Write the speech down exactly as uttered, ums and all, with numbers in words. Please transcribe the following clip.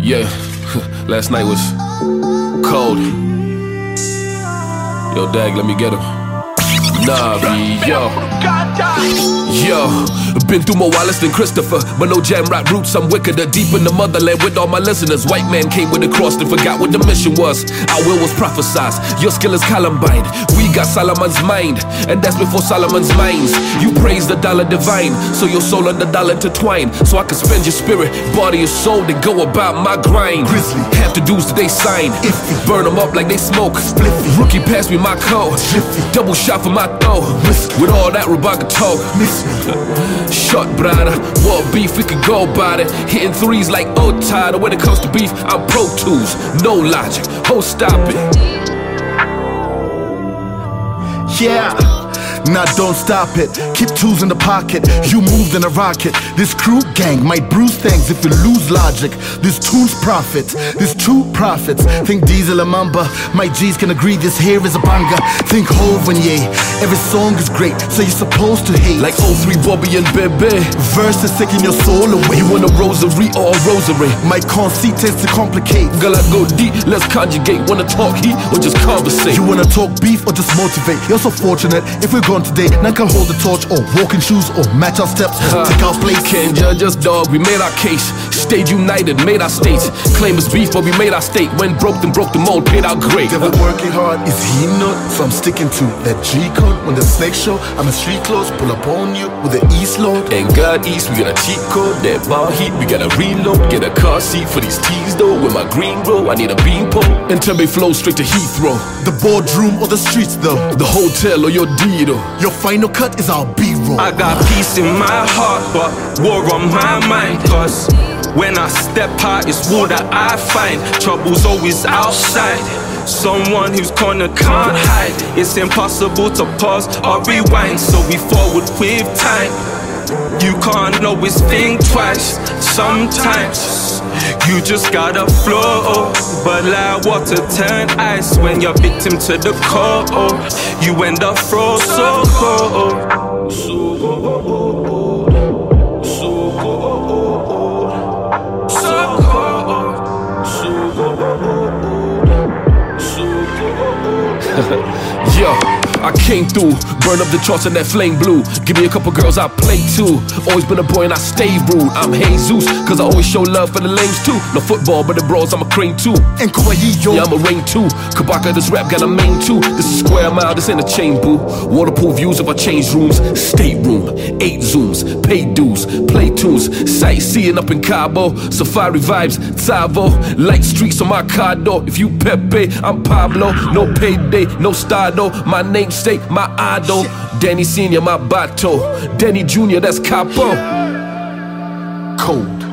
Yeah, last night was cold. Yo, Dag, let me get him. Navi, yo. Yo, been through more wireless than Christopher, but no jam rock roots, I'm wickeder. Deep in the motherland with all my listeners. White man came with a cross and forgot what the mission was. Our will was prophesized, your skill is Columbine. We got Solomon's mind, and that's before Solomon's minds. You praise the dollar divine, so your soul and the dollar intertwine. So I can spend your spirit, body and soul, to go about my grind. Grizzly, half the dudes that they sign, iffy. Burn them up like they smoke. Spliffy. Rookie pass me my code, Jiffy. Double shot for my throw. With all that Rebecca talk, miss me. Short brother, what beef, we could go about it. Hitting threes like old title. When it comes to beef, I'm Pro Tools, no logic. Oh, stop it. Yeah. Nah, don't stop it. Keep tools in the pocket. You moved in a rocket. This crew gang might bruise things if you lose logic. This tune's profit. This two profits. Think Diesel and Mamba. My G's can agree this here is a banger. Think Hov and Ye. Every song is great, so you're supposed to hate. Like oh three Bobby and Bebe. Verses taking your soul away. You want a rosary or a rosary? My conceit tends to complicate. Girl, I go deep, let's conjugate. Wanna talk heat or just conversate? You wanna talk beef or just motivate? You're so fortunate if we're gone today. None can hold the torch or walk in shoes or match our steps. uh, Take our place. Can't judge us, dog. We made our case. Stayed united, made our states. Claim it's beef, but we made our state. When broke, then broke the mold, paid out great. Devil working hard, is he not? So I'm sticking to that G code. When the snake show, I'm in street clothes. Pull up on you with the East Lord. And God East, we got a cheat code. That bar heat, we gotta reload. Get a car seat for these tees though. With my green row, I need a bean pole. And tell me flow straight to Heathrow. The boardroom or the streets though. The hotel or your D though. Your final cut is our B-roll. I got peace in my heart, but war on my mind. Cause when I step out, it's war that I find. Trouble's always outside. Someone who's corner can't hide. It's impossible to pause or rewind, so we forward with time. You can't always think twice. Sometimes you just gotta flow, but like water turn ice when you're victim to the cold. You end up froze so cold. So cold. So cold. So cold. So cold. Yo, I came through, burn up the charts in that flame blue. Give me a couple girls I play too. Always been a boy and I stay rude. I'm Jesus, cause I always show love for the lames too. No football, but the bros, I'm a crane too. And Kwayo, yeah, I'm a rain too. Kabaka, this rap got a main too. This is square mile, this ain't a chain boo. Waterproof views if I change rooms. State room, eight zooms, pay dues, play tunes. Sightseeing up in Cabo, safari vibes, Tavo. Light streets on my car door. If you Pepe, I'm Pablo. No payday, no stado. My namesake, my idol. Danny Senior, my bato. Danny Junior, that's Capo. Cold.